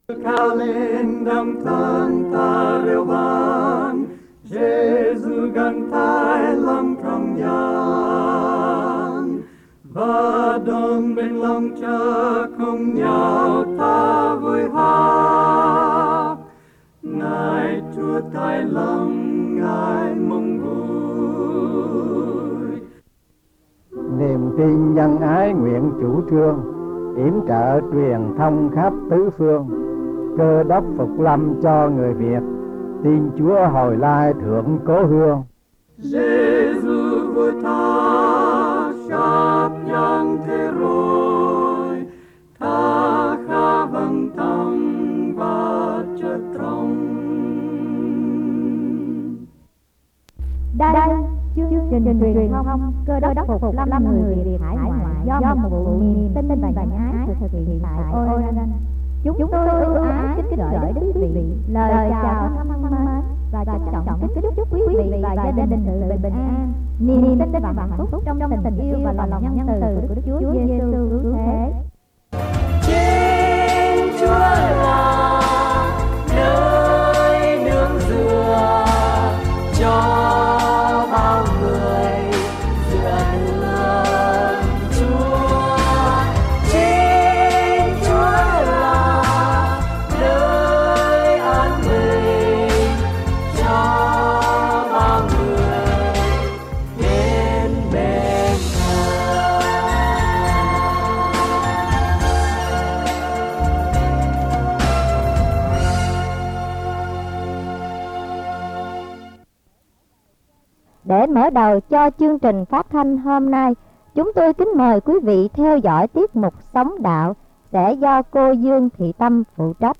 Cao lên đấng thân ta reo vang, Giêsu gần thái lòng trong gian, và đồng bên lòng cha cùng nhau ta vui hát. Ngài Chúa thái lòng, Ngài mong vui. Niềm tin nhân ái nguyện chủ trương, yểm trợ truyền thông khắp tứ phương. Cơ đốc phục lâm cho người Việt, tin Chúa hồi lai thượng cố hương. Giêsu vua ta khắp nhân thế rồi, ta khá vâng thăng và chất trong. Đây chương trình truyền thông Cơ đốc phục lâm người Việt hải ngoại do một vụ niềm tin và nhân ái thực hiện tại Oregon. Chúng tôi ưu ái kính gửi đến quý vị lời chào thân mến và trân trọng kính chúc quý vị và gia đình sự bình an, niềm tin và hạnh phúc trong tình yêu và lòng nhân từ của Đức Chúa Giêsu cứu thế. Chính Chúa là nơi nương dựa cho bao người dựa nương Chúa. Chính Chúa là nơi an bình cho bao người đến bên Ngài. Để mở đầu cho chương trình phát thanh hôm nay, chúng tôi kính mời quý vị theo dõi tiết mục Sống Đạo sẽ do cô Dương Thị Tâm phụ trách.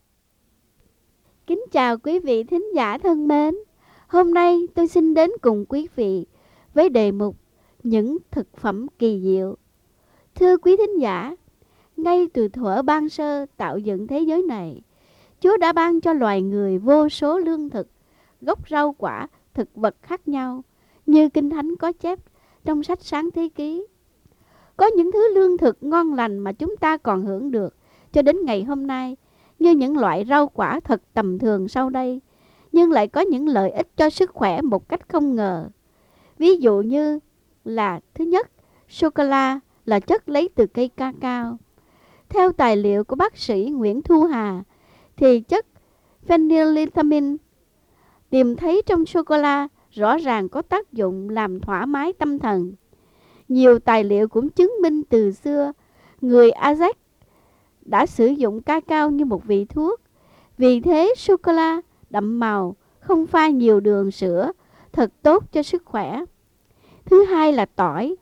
Kính chào quý vị thính giả thân mến. Hôm nay tôi xin đến cùng quý vị với đề mục Những thực phẩm kỳ diệu. Thưa quý thính giả, ngay từ thuở ban sơ tạo dựng thế giới này, Chúa đã ban cho loài người vô số lương thực, gốc rau quả, thực vật khác nhau, như Kinh Thánh có chép trong sách Sáng Thế Ký. Có những thứ lương thực ngon lành mà chúng ta còn hưởng được cho đến ngày hôm nay, như những loại rau quả thật tầm thường sau đây, nhưng lại có những lợi ích cho sức khỏe một cách không ngờ. Ví dụ như là thứ nhất, sô-cô-la là chất lấy từ cây ca-cao. Theo tài liệu của bác sĩ Nguyễn Thu Hà, thì chất phenethylamine tìm thấy trong sô-cô-la rõ ràng có tác dụng làm thoải mái tâm thần. Nhiều tài liệu cũng chứng minh từ xưa, người Aztec đã sử dụng ca-cao như một vị thuốc. Vì thế, sô-cô-la đậm màu, không pha nhiều đường sữa, thật tốt cho sức khỏe. Thứ hai là tỏi.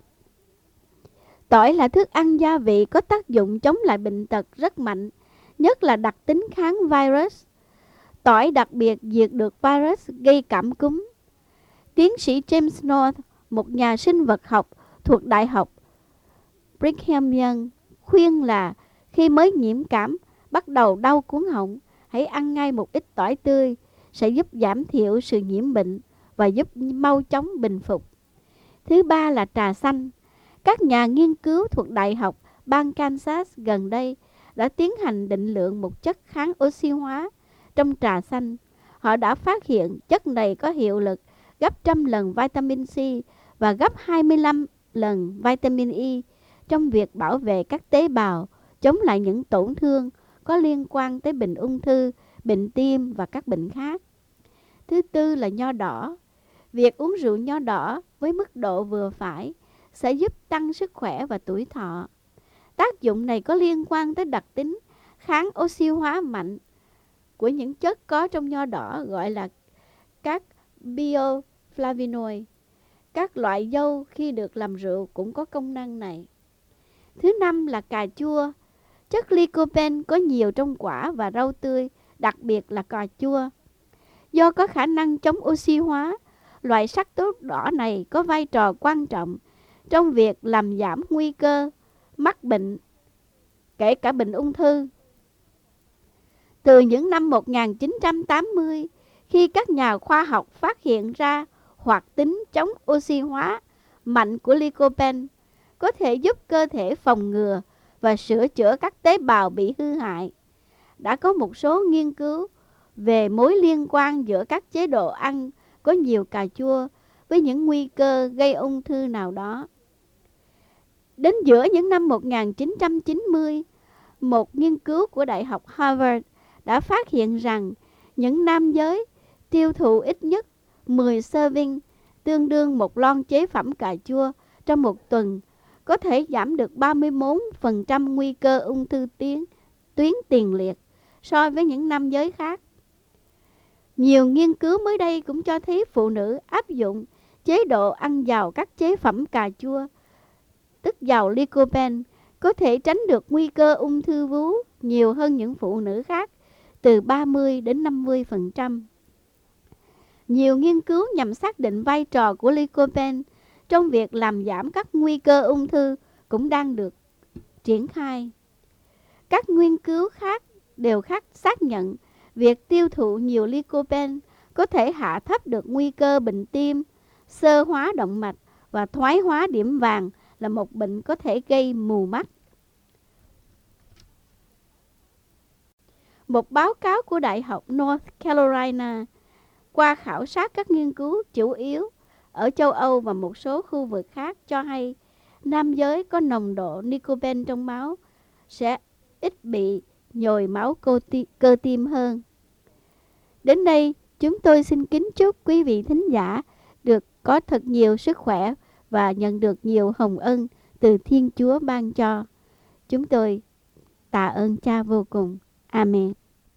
Tỏi là thức ăn gia vị có tác dụng chống lại bệnh tật rất mạnh, nhất là đặc tính kháng virus. Tỏi đặc biệt diệt được virus gây cảm cúm. Tiến sĩ James North, một nhà sinh vật học thuộc Đại học Brigham Young, khuyên là khi mới nhiễm cảm, bắt đầu đau cuống họng, hãy ăn ngay một ít tỏi tươi, sẽ giúp giảm thiểu sự nhiễm bệnh và giúp mau chóng bình phục. Thứ ba là trà xanh. Các nhà nghiên cứu thuộc Đại học bang Kansas gần đây đã tiến hành định lượng một chất kháng oxy hóa trong trà xanh. Họ đã phát hiện chất này có hiệu lực gấp 100 lần vitamin C và gấp 25 lần vitamin E trong việc bảo vệ các tế bào, chống lại những tổn thương có liên quan tới bệnh ung thư, bệnh tim và các bệnh khác. Thứ tư là nho đỏ. Việc uống rượu nho đỏ với mức độ vừa phải sẽ giúp tăng sức khỏe và tuổi thọ. Tác dụng này có liên quan tới đặc tính kháng oxy hóa mạnh của những chất có trong nho đỏ, gọi là các bioflavonoid. Các loại dâu khi được làm rượu cũng có công năng này. Thứ năm là cà chua. Chất lycopene có nhiều trong quả và rau tươi, đặc biệt là cà chua. Do có khả năng chống oxy hóa, loại sắc tố đỏ này có vai trò quan trọng trong việc làm giảm nguy cơ mắc bệnh, kể cả bệnh ung thư. Từ những năm 1980, khi các nhà khoa học phát hiện ra hoạt tính chống oxy hóa mạnh của lycopene có thể giúp cơ thể phòng ngừa và sửa chữa các tế bào bị hư hại. đã có một số nghiên cứu về mối liên quan giữa các chế độ ăn có nhiều cà chua với những nguy cơ gây ung thư nào đó. Đến giữa những năm 1990, một nghiên cứu của Đại học Harvard đã phát hiện rằng những nam giới tiêu thụ ít nhất 10 serving, tương đương một lon chế phẩm cà chua trong một tuần, có thể giảm được 34% nguy cơ ung thư tuyến tiền liệt so với những nam giới khác. Nhiều nghiên cứu mới đây cũng cho thấy phụ nữ áp dụng chế độ ăn giàu các chế phẩm cà chua, tức giàu lycopene, có thể tránh được nguy cơ ung thư vú nhiều hơn những phụ nữ khác, từ 30 đến 50%. Nhiều nghiên cứu nhằm xác định vai trò của lycopene trong việc làm giảm các nguy cơ ung thư cũng đang được triển khai. Các nghiên cứu khác đều xác nhận việc tiêu thụ nhiều lycopene có thể hạ thấp được nguy cơ bệnh tim, xơ hóa động mạch và thoái hóa điểm vàng, là một bệnh có thể gây mù mắt. Một báo cáo của Đại học North Carolina qua khảo sát các nghiên cứu chủ yếu ở châu Âu và một số khu vực khác cho hay nam giới có nồng độ lycopene trong máu sẽ ít bị nhồi máu cơ tim hơn. Đến đây, chúng tôi xin kính chúc quý vị thính giả được có thật nhiều sức khỏe và nhận được nhiều hồng ân từ Thiên Chúa ban cho. Chúng tôi tạ ơn Cha vô cùng. Amen.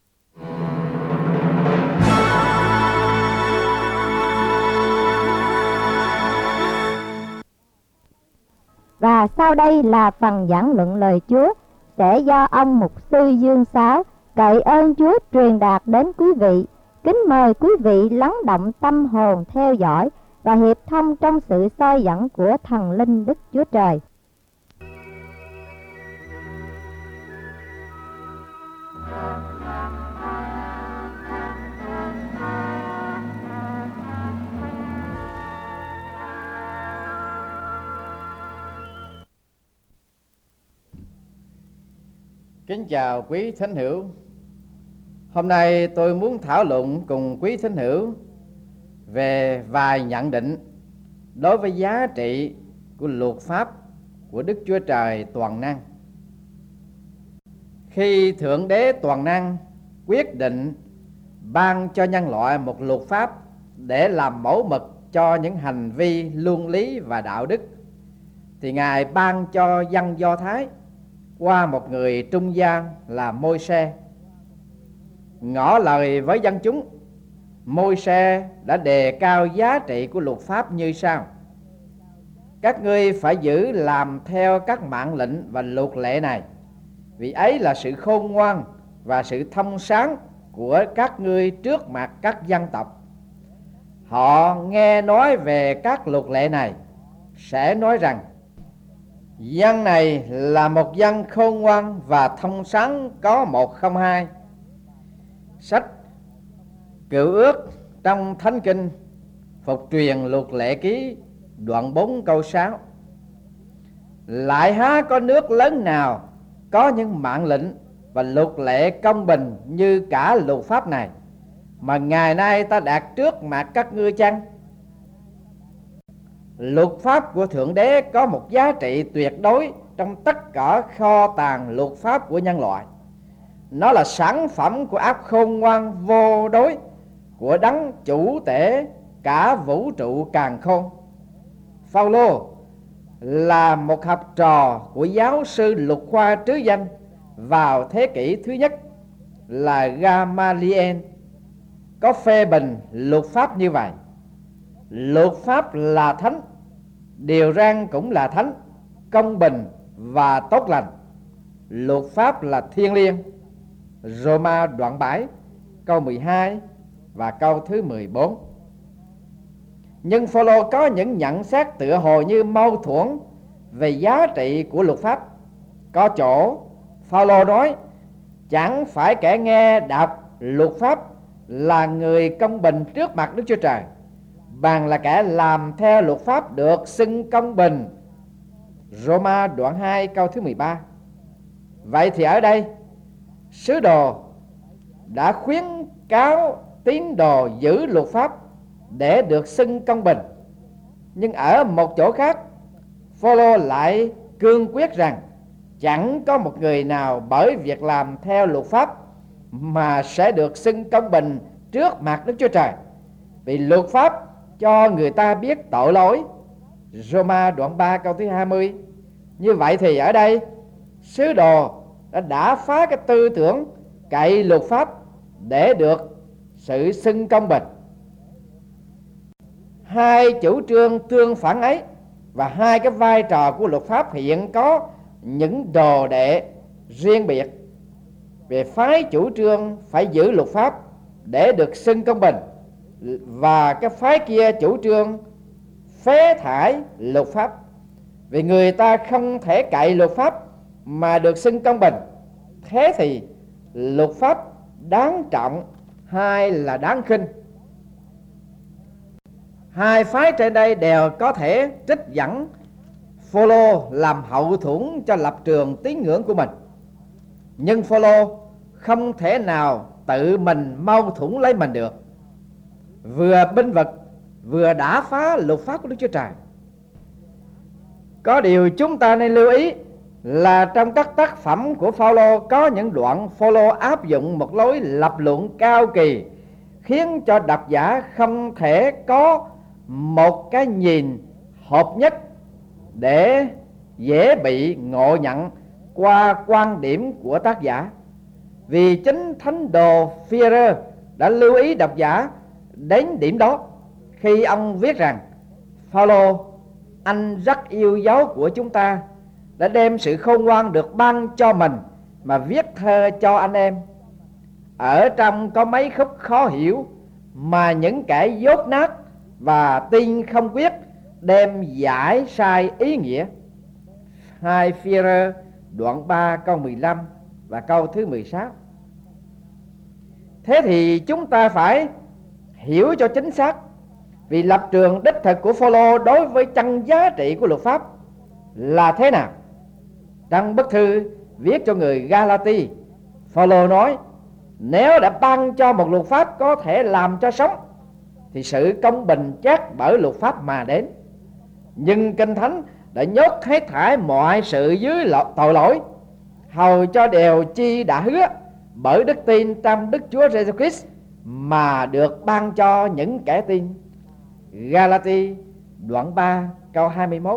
Và sau đây là phần giảng luận lời Chúa sẽ do ông mục sư Dương Sáo cậy ơn Chúa truyền đạt đến quý vị. Kính mời quý vị lắng động tâm hồn theo dõi và hiệp thông trong sự soi dẫn của thần linh Đức Chúa Trời. Kính chào quý thính hữu. Hôm nay tôi muốn thảo luận cùng quý thính hữu về vài nhận định đối với giá trị của luật pháp của Đức Chúa Trời toàn năng. Khi Thượng Đế toàn năng quyết định ban cho nhân loại một luật pháp để làm mẫu mực cho những hành vi luân lý và đạo đức, thì Ngài ban cho dân Do Thái qua một người trung gian là Môi-se. Ngỏ lời với dân chúng, Môi-se đã đề cao giá trị của luật pháp như sau: các ngươi phải giữ làm theo các mạng lệnh và luật lệ này, vì ấy là sự khôn ngoan và sự thông sáng của các ngươi trước mặt các dân tộc. Họ nghe nói về các luật lệ này sẽ nói rằng dân này là một dân khôn ngoan và thông sáng, có một không hai. Sách Cựu Ước trong Thánh Kinh phục truyền luật lệ ký đoạn 4 câu 6: lại há có nước lớn nào có những mạng lệnh và luật lệ công bình như cả luật pháp này, mà ngày nay ta đạt trước mặt các ngươi chăng? Luật pháp của Thượng Đế có một giá trị tuyệt đối trong tất cả kho tàng luật pháp của nhân loại. Nó là sản phẩm của óc khôn ngoan vô đối của đấng chủ tể cả vũ trụ càn khôn. Phao-lô là một học trò của giáo sư luật khoa trứ danh vào thế kỷ thứ nhất là Gamaliel có phê bình luật pháp như vậy: luật pháp là thánh, điều răn cũng là thánh, công bình và tốt lành. Luật pháp là thiêng liêng. Roma đoạn 7 câu 12 và câu thứ 14. Nhưng Phao-lô có những nhận xét tựa hồ như mâu thuẫn về giá trị của luật pháp. Có chỗ Phao-lô nói chẳng phải kẻ nghe đọc luật pháp là người công bình trước mặt Đức Chúa Trời, bằng là kẻ làm theo luật pháp được xưng công bình. Roma đoạn 2 câu thứ 13. Vậy thì ở đây, sứ đồ đã khuyến cáo tín đồ giữ luật pháp để được xưng công bình. Nhưng ở một chỗ khác, Phaolô lại cương quyết rằng chẳng có một người nào bởi việc làm theo luật pháp mà sẽ được xưng công bình trước mặt Đức Chúa Trời, vì luật pháp cho người ta biết tội lỗi. Roma đoạn 3 câu thứ 20. Như vậy thì ở đây sứ đồ đã phá cái tư tưởng cậy luật pháp để được sự xưng công bình. Hai chủ trương tương phản ấy và hai cái vai trò của luật pháp hiện có những đồ đệ riêng biệt. Về phái chủ trương phải giữ luật pháp để được xưng công bình, và cái phái kia chủ trương phế thải luật pháp, vì người ta không thể cậy luật pháp mà được xưng công bình. Thế thì luật pháp đáng trọng hay là đáng khinh? Hai phái trên đây đều có thể trích dẫn Phaolô làm hậu thuẫn cho lập trường tín ngưỡng của mình, nhưng Phaolô không thể nào tự mình mâu thuẫn lấy mình được, vừa binh vực vừa đả phá luật pháp của Đức Chúa Trời. Có điều chúng ta nên lưu ý là trong các tác phẩm của Phaolô có những đoạn Phaolô áp dụng một lối lập luận cao kỳ, khiến cho độc giả không thể có một cái nhìn hợp nhất để dễ bị ngộ nhận qua quan điểm của tác giả. Vì chính thánh đồ Phi-e-rơ đã lưu ý độc giả đến điểm đó khi ông viết rằng: Phaolô, anh rất yêu dấu của chúng ta, đã đem sự khôn ngoan được ban cho mình mà viết thơ cho anh em. Ở trong có mấy khúc khó hiểu mà những kẻ dốt nát và tin không quyết đem giải sai ý nghĩa. 2 Phi-e-rơ đoạn 3 câu 15 và câu thứ 16. Thế thì chúng ta phải hiểu cho chính xác, vì lập trường đích thực của Phaolô đối với chân giá trị của luật pháp là thế nào. Trong bức thư viết cho người Galati, Phaolô nói: nếu đã ban cho một luật pháp có thể làm cho sống, thì sự công bình chắc bởi luật pháp mà đến. Nhưng Kinh Thánh đã nhốt hết thảy mọi sự dưới tội lỗi, hầu cho đều chi đã hứa bởi đức tin trong Đức Chúa Giêsu Christ mà được ban cho những kẻ tin. Galati đoạn 3 câu 21.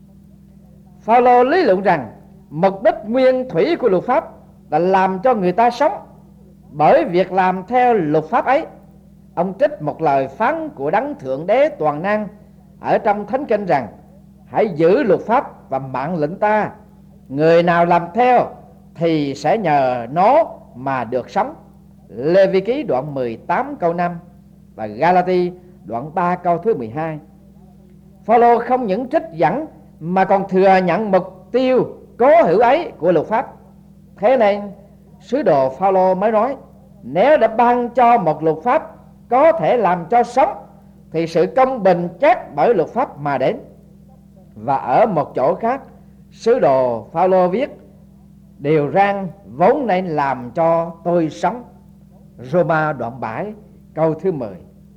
Phaolô lý luận rằng mục đích nguyên thủy của luật pháp là làm cho người ta sống. Bởi việc làm theo luật pháp ấy, ông trích một lời phán của Đấng Thượng Đế toàn năng ở trong Thánh Kinh rằng: hãy giữ luật pháp và mạng lệnh ta, người nào làm theo thì sẽ nhờ nó mà được sống. Lê Vi Ký đoạn 18 câu 5 và Galati đoạn 3 câu thứ 12. Phaolô không những trích dẫn mà còn thừa nhận mục tiêu cố hữu ấy của luật pháp. Thế nên sứ đồ Phaolô mới nói: nếu đã ban cho một luật pháp có thể làm cho sống, thì sự công bình chắc bởi luật pháp mà đến. Và ở một chỗ khác, sứ đồ Phaolô viết: điều răn vốn nên làm cho tôi sống. Roma đoạn 7 câu thứ 10.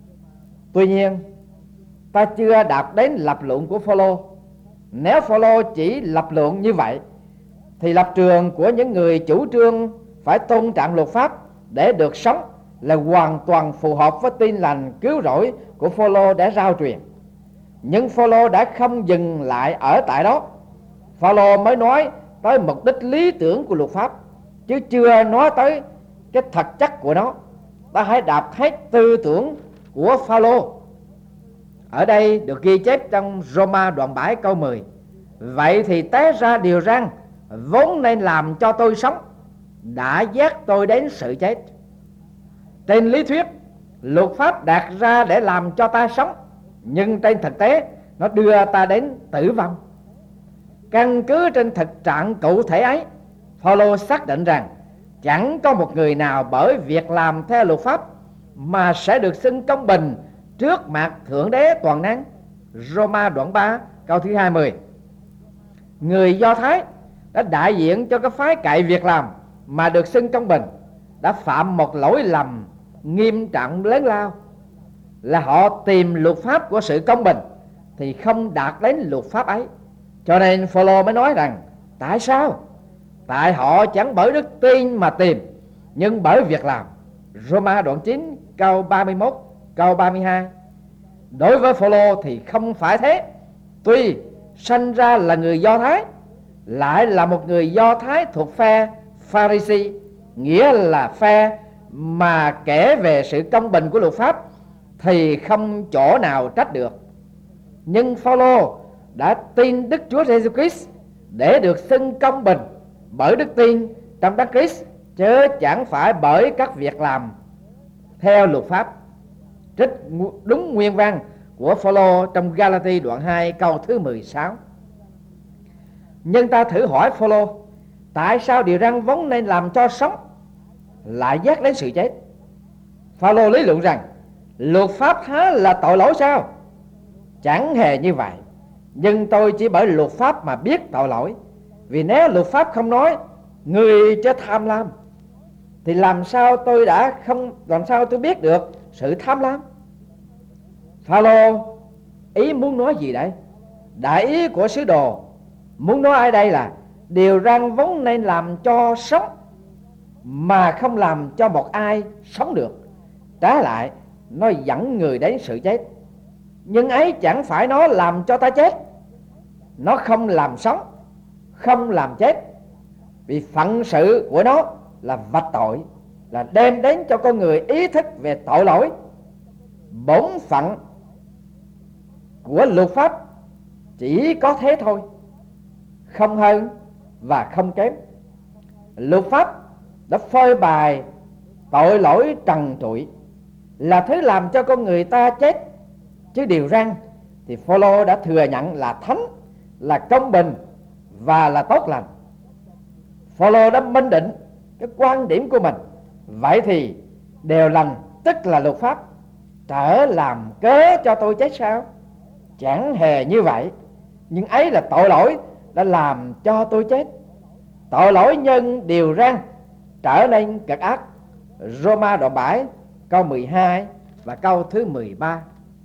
Tuy nhiên, ta chưa đạt đến lập luận của Phaolô. Nếu Phaolô chỉ lập luận như vậy, thì lập trường của những người chủ trương phải tôn trọng luật pháp để được sống là hoàn toàn phù hợp với tin lành cứu rỗi của Phaolô đã rao truyền. Nhưng Phaolô đã không dừng lại ở tại đó. Phaolô mới nói tới mục đích lý tưởng của luật pháp, chứ chưa nói tới cái thực chất của nó. Ta hãy đọc hết tư tưởng của Phaolô. Ở đây được ghi chép trong Roma đoạn 7 câu 10. Vậy thì té ra điều răn vốn nên làm cho tôi sống đã dắt tôi đến sự chết. Trên lý thuyết, luật pháp đặt ra để làm cho ta sống, nhưng trên thực tế nó đưa ta đến tử vong. Căn cứ trên thực trạng cụ thể ấy, Phaolô xác định rằng chẳng có một người nào bởi việc làm theo luật pháp mà sẽ được xưng công bình trước mặt Thượng Đế toàn năng. Roma đoạn 3 câu thứ 20. Người Do Thái đã đại diện cho cái phái cậy việc làm mà được xưng công bình. đã phạm một lỗi lầm nghiêm trọng lớn lao, là họ tìm luật pháp của sự công bình thì không đạt đến luật pháp ấy. Cho nên Phaolô mới nói rằng tại sao? Tại họ chẳng bởi đức tin mà tìm, nhưng bởi việc làm. Roma đoạn 9 câu 31 câu 32. Đối với Phaolô thì không phải thế. Tuy sanh ra là người Do Thái, lại là một người Do Thái thuộc phe Pharisee, nghĩa là phe mà kể về sự công bình của luật pháp, thì không chỗ nào trách được. Nhưng Phaolô đã tin Đức Chúa Giêsu Christ để được xưng công bình bởi đức tin trong Đấng Christ, chứ chẳng phải bởi các việc làm theo luật pháp. Trích đúng nguyên văn của Phaolô trong Galati đoạn 2 câu thứ 16. Nhưng ta thử hỏi Phaolô, tại sao điều răn vốn nên làm cho sống lại dắt đến sự chết? Phaolô lý luận rằng luật pháp há là tội lỗi sao? Chẳng hề như vậy. Nhưng tôi chỉ bởi luật pháp mà biết tội lỗi. Vì nếu luật pháp không nói người chớ tham lam, thì làm sao tôi biết được sự tham lam? Phaolô ý muốn nói gì đây? Đại ý của sứ đồ muốn nói ở đây là điều răn vốn nên làm cho sống mà không làm cho một ai sống được, trái lại nó dẫn người đến sự chết. Nhưng ấy chẳng phải nó làm cho ta chết, nó không làm sống, không làm chết. Vì phận sự của nó là vạch tội, là đem đến cho con người ý thức về tội lỗi. Bổn phận của luật pháp chỉ có thế thôi, không hơn và không kém. Luật pháp đã phơi bày tội lỗi trần trụi, là thứ làm cho con người ta chết. Chứ điều răn thì Phaolô đã thừa nhận là thánh, là công bình và là tốt lành. Phaolô đã minh định cái quan điểm của mình. Vậy thì điều lành tức là luật pháp trở làm cớ cho tôi chết sao? Chẳng hề như vậy. Nhưng ấy là tội lỗi đã làm cho tôi chết. Tội lỗi nhân điều răn trở nên cực ác. Roma đoạn 7 câu 12 và câu thứ 13.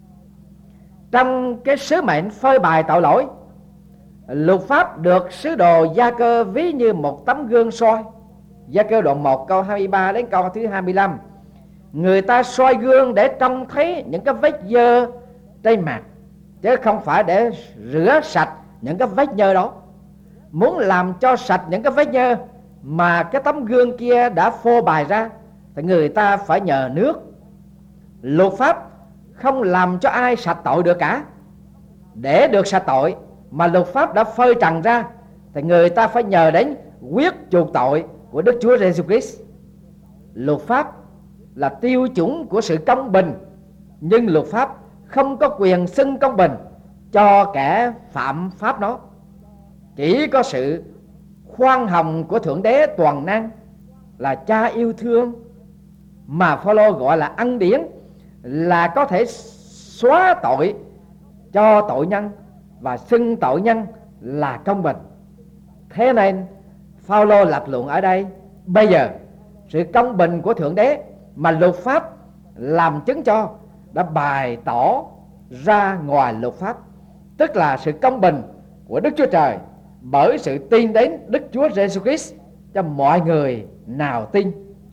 Trong cái sứ mệnh phơi bày tội lỗi, luật pháp được sứ đồ Gia-cơ ví như một tấm gương soi. Gia-cơ đoạn 1 câu 23 đến câu thứ 25. Người ta soi gương để trông thấy những cái vết dơ trên mặt, chứ không phải để rửa sạch những cái vết nhơ đó. Muốn làm cho sạch những cái vết nhơ mà cái tấm gương kia đã phô bày ra thì người ta phải nhờ nước. Luật pháp không làm cho ai sạch tội được cả. Để được sạch tội mà luật pháp đã phơi trần ra thì người ta phải nhờ đến quyết chuộc tội của Đức Chúa Giêsu Christ. Luật pháp là tiêu chuẩn của sự công bình, nhưng luật pháp không có quyền xưng công bình cho kẻ phạm pháp nó. Chỉ có sự khoan hồng của Thượng Đế toàn năng, là Cha yêu thương, mà Phaolô gọi là ân điển, là có thể xóa tội cho tội nhân và xưng tội nhân là công bình. Thế nên Phaolô lập luận ở đây, bây giờ sự công bình của Thượng Đế mà luật pháp làm chứng cho đã bày tỏ ra ngoài luật pháp, tức là sự công bình của Đức Chúa Trời bởi sự tin đến Đức Chúa Giêsu Christ cho mọi người nào tin.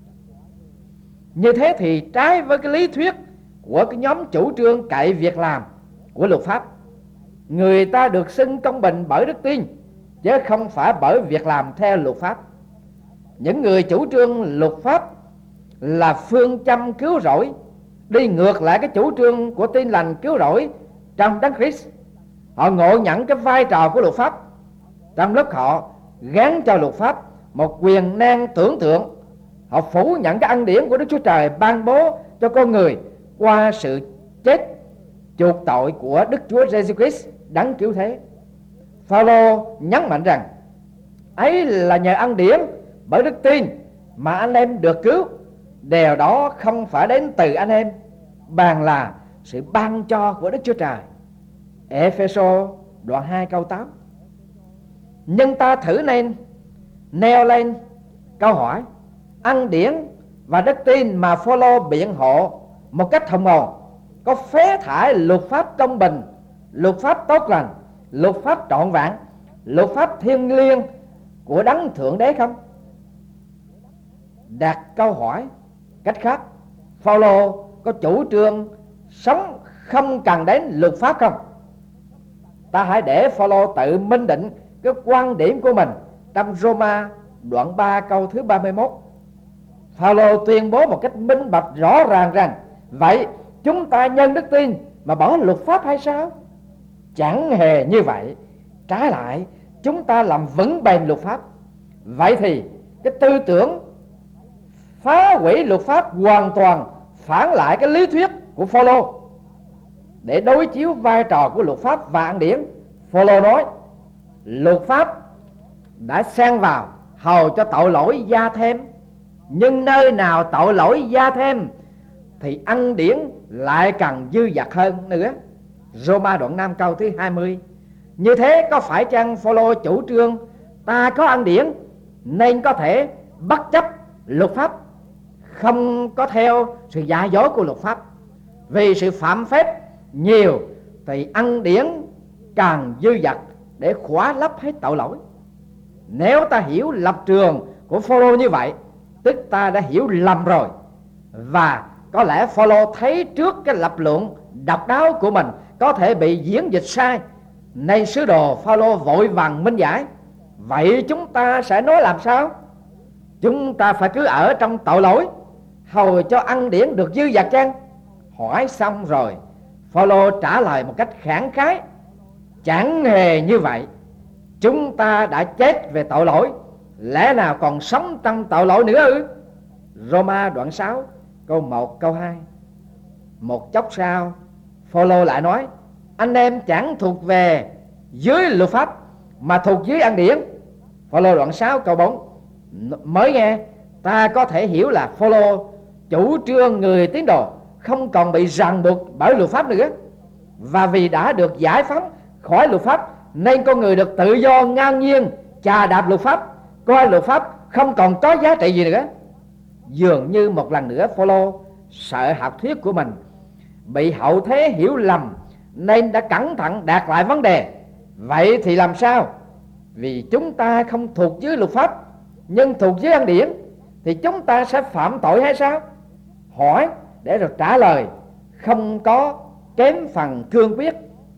Như thế thì trái với cái lý thuyết của cái nhóm chủ trương cậy việc làm của luật pháp. Người ta được xưng công bình bởi đức tin, chứ không phải bởi việc làm theo luật pháp. Những người chủ trương luật pháp là phương châm cứu rỗi, đi ngược lại cái chủ trương của tin lành cứu rỗi trong Đấng Christ. Họ ngộ nhận cái vai trò của luật pháp, trong lúc họ gán cho luật pháp một quyền năng tưởng tượng. Họ phủ nhận cái ân điển của Đức Chúa Trời ban bố cho con người qua sự chết chuộc tội của Đức Chúa Giêsu Christ đấng cứu thế. Phaolô nhấn mạnh rằng ấy là nhờ ân điển bởi đức tin mà anh em được cứu. Điều đó không phải đến từ anh em, bằng là sự ban cho của Đức Chúa Trời. Ê-phê-sô đoạn 2 câu 8. Nhưng ta thử nên nêu lên câu hỏi, ân điển và đức tin mà Phaolô biện hộ một cách hùng hồn có phế thải luật pháp công bình, luật pháp tốt lành, luật pháp trọn vẹn, luật pháp thiêng liêng của đấng thượng đế không? Đặt câu hỏi cách khác, Phaolô có chủ trương sống không cần đến luật pháp không? Ta hãy để Phaolô tự minh định cái quan điểm của mình trong Roma đoạn 3 câu thứ 31. Phaolô tuyên bố một cách minh bạch rõ ràng rằng: vậy chúng ta nhân đức tin mà bỏ luật pháp hay sao? Chẳng hề như vậy, trái lại chúng ta làm vững bền luật pháp. Vậy thì cái tư tưởng phá hủy luật pháp hoàn toàn phản lại cái lý thuyết của Phaolô. Để đối chiếu vai trò của luật pháp và ân điển, Phaolô nói luật pháp đã xen vào hầu cho tội lỗi gia thêm, nhưng nơi nào tội lỗi gia thêm thì ân điển lại càng dư dật hơn nữa. Roma đoạn 5 câu thứ 20. Như thế có phải chăng Phaolô chủ trương ta có ân điển nên có thể bất chấp luật pháp, không có theo sự dạy dỗ của luật pháp? Vì sự phạm phép nhiều thì ân điển càng dư dật để khóa lấp hết tội lỗi. Nếu ta hiểu lập trường của Phaolô như vậy, tức ta đã hiểu lầm rồi. Và có lẽ Phaolô thấy trước cái lập luận độc đáo của mình có thể bị diễn dịch sai, nên sứ đồ Phaolô vội vàng minh giải: vậy chúng ta sẽ nói làm sao? Chúng ta phải cứ ở trong tội lỗi hầu cho ân điển được dư dật chăng? Hỏi xong rồi, Phaolô trả lời một cách khẳng khái: chẳng hề như vậy. Chúng ta đã chết về tội lỗi, lẽ nào còn sống trong tội lỗi nữa ư? Roma đoạn 6 câu 1 câu 2. Một chốc sau, Phaolô lại nói: anh em chẳng thuộc về dưới luật pháp mà thuộc dưới ân điển. Phaolô đoạn 6 câu 4. Mới nghe ta có thể hiểu là Phaolô chủ trương người tín đồ không còn bị ràng buộc bởi luật pháp nữa, và vì đã được giải phóng khỏi luật pháp nên con người được tự do ngang nhiên chà đạp luật pháp, coi luật pháp không còn có giá trị gì nữa. Dường như một lần nữa Phaolô sợ học thuyết của mình bị hậu thế hiểu lầm nên đã cẩn thận đạt lại vấn đề: vậy thì làm sao? Vì chúng ta không thuộc dưới luật pháp nhưng thuộc dưới ân điển thì chúng ta sẽ phạm tội hay sao? Hỏi để rồi trả lời không có kém phần cương quyết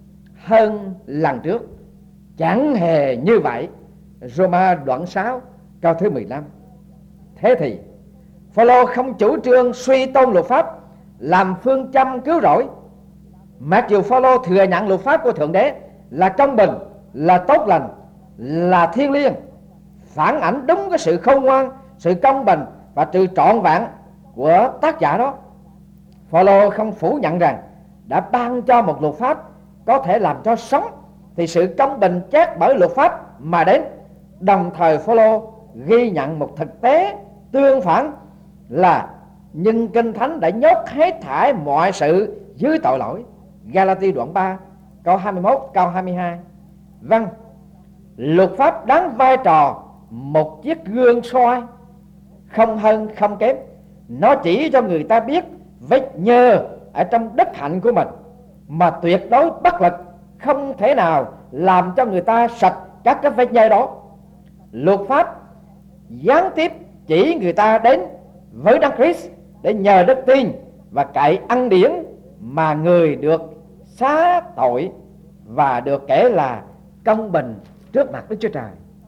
hơn lần trước. Chẳng hề như vậy. Roma đoạn 6 câu thứ 15. Thế thì Phaolô không chủ trương suy tôn luật pháp làm phương châm cứu rỗi. Mặc dù Phaolô thừa nhận luật pháp của Thượng Đế là công bình, là tốt lành, là thiêng liêng, phản ảnh đúng cái sự khôn ngoan, sự công bình và sự trọn vẹn của tác giả đó, Phaolô không phủ nhận rằng đã ban cho một luật pháp có thể làm cho sống thì sự công bình chát bởi luật pháp mà đến. Đồng thời Phaolô ghi nhận một thực tế tương phản là nhưng Kinh Thánh đã nhốt hết thảy mọi sự dưới tội lỗi. Galati đoạn 3 câu 21 câu 22. Vâng, luật pháp đóng vai trò một chiếc gương soi, không hơn không kém. Nó chỉ cho người ta biết vết nhơ ở trong đức hạnh của mình, mà tuyệt đối bất lực, không thể nào làm cho người ta sạch các cái vết nhơ đó. Luật pháp gián tiếp chỉ người ta đến với Đấng Christ để nhờ đức tin và cậy ân điển mà người được xá tội và được kể là công bình trước mặt Đức Chúa Trời.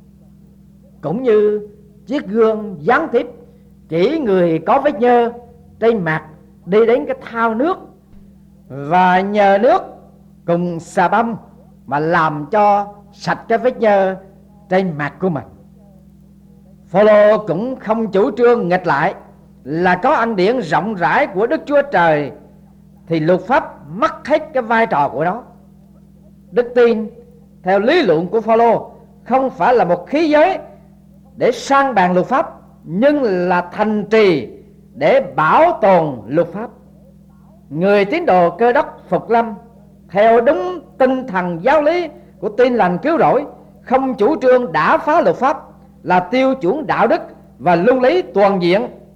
Cũng như chiếc gương gián tiếp chỉ người có vết nhơ trên mặt đi đến cái thao nước và nhờ nước cùng xà bông mà làm cho sạch cái vết nhơ trên mặt của mình. Phaolô cũng không chủ trương nghịch lại là có ân điển rộng rãi của Đức Chúa Trời thì luật pháp mất hết cái vai trò của nó. Đức tin theo lý luận của Phaolô không phải là một khí giới để sang bàn luật pháp, nhưng là thành trì để bảo tồn luật pháp. Người tín đồ Cơ Đốc Phục Lâm theo đúng tinh thần giáo lý của tin lành cứu rỗi, không chủ trương đả phá luật pháp là tiêu chuẩn đạo đức và luân lý toàn diện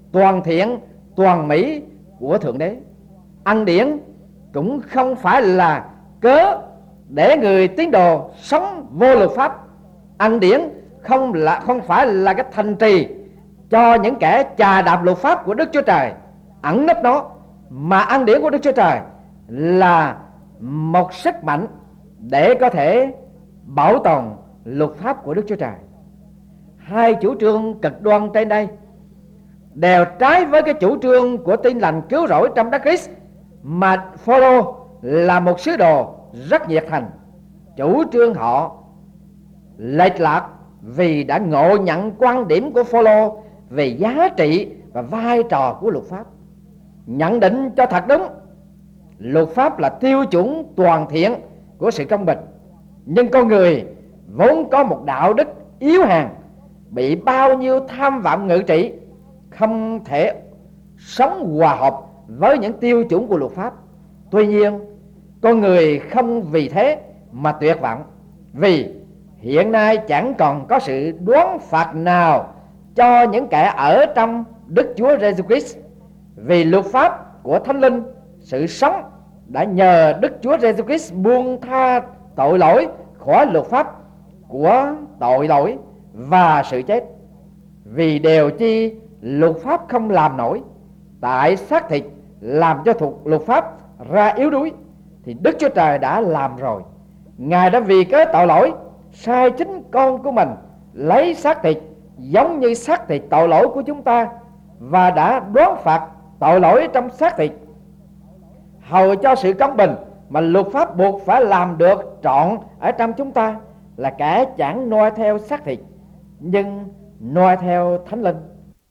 toàn thiện, toàn mỹ của Thượng Đế. Ân điển cũng không phải là cớ để người tín đồ sống vô luật pháp. Ân điển không phải là cái thành trì cho những kẻ chà đạp luật pháp của Đức Chúa Trời ẩn nấp nó, mà ân điển của Đức Chúa Trời là một sức mạnh để có thể bảo tồn luật pháp của Đức Chúa Trời. Hai chủ trương cực đoan trên đây đều trái với cái chủ trương của Tin lành cứu rỗi trong Đấng Christ mà Phôrô là một sứ đồ rất nhiệt thành. Chủ trương họ lệch lạc vì đã ngộ nhận quan điểm của Phôrô về giá trị và vai trò của luật pháp. Nhận định cho thật đúng, luật pháp là tiêu chuẩn toàn thiện của sự công bình, nhưng con người vốn có một đạo đức yếu hèn, bị bao nhiêu tham vọng ngự trị, không thể sống hòa hợp với những tiêu chuẩn của luật pháp. Tuy nhiên, con người không vì thế mà tuyệt vọng, vì hiện nay chẳng còn có sự đoán phạt nào cho những kẻ ở trong Đức Chúa Giêsu Christ, vì luật pháp của Thánh Linh, sự sống đã nhờ Đức Chúa Giêsu Christ buông tha tội lỗi khỏi luật pháp của tội lỗi và sự chết. Vì đều chi luật pháp không làm nổi, tại xác thịt làm cho thuộc luật pháp ra yếu đuối, thì Đức Chúa Trời đã làm rồi. Ngài đã vì cớ tội lỗi sai chính con của mình lấy xác thịt giống như xác thịt tội lỗi của chúng ta, và đã đoán phạt tội lỗi trong xác thịt, hầu cho sự công bình mà luật pháp buộc phải làm được trọn ở trong chúng ta, là kẻ chẳng noi theo xác thịt nhưng noi theo Thánh Linh.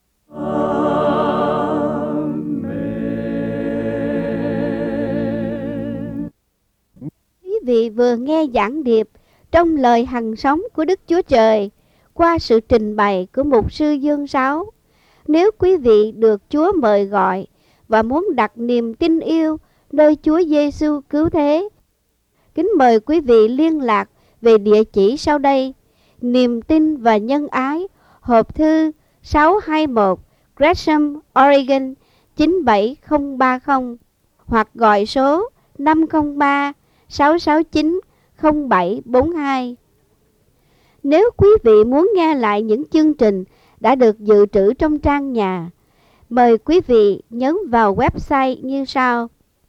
Quý vị vừa nghe giảng điệp trong lời hằng sống của Đức Chúa Trời qua sự trình bày của mục sư Dương Sáu. Nếu quý vị được Chúa mời gọi và muốn đặt niềm tin yêu nơi Chúa Giêsu cứu thế, kính mời quý vị liên lạc về địa chỉ sau đây: Niềm tin và nhân ái, hộp thư 621 Gresham, Oregon 97030, hoặc gọi số 503 669 0742. Nếu quý vị muốn nghe lại những chương trình đã được dự trữ trong trang nhà, mời quý vị nhấn vào website như sau: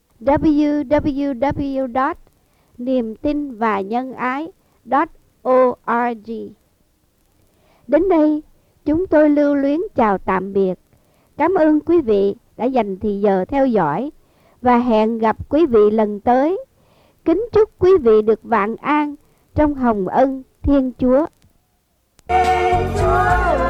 www.niềmtinvanhânái.org. Đến đây, chúng tôi lưu luyến chào tạm biệt. Cảm ơn quý vị đã dành thời giờ theo dõi, và hẹn gặp quý vị lần tới. Kính chúc quý vị được vạn an trong hồng ân Thiên Chúa. Chúa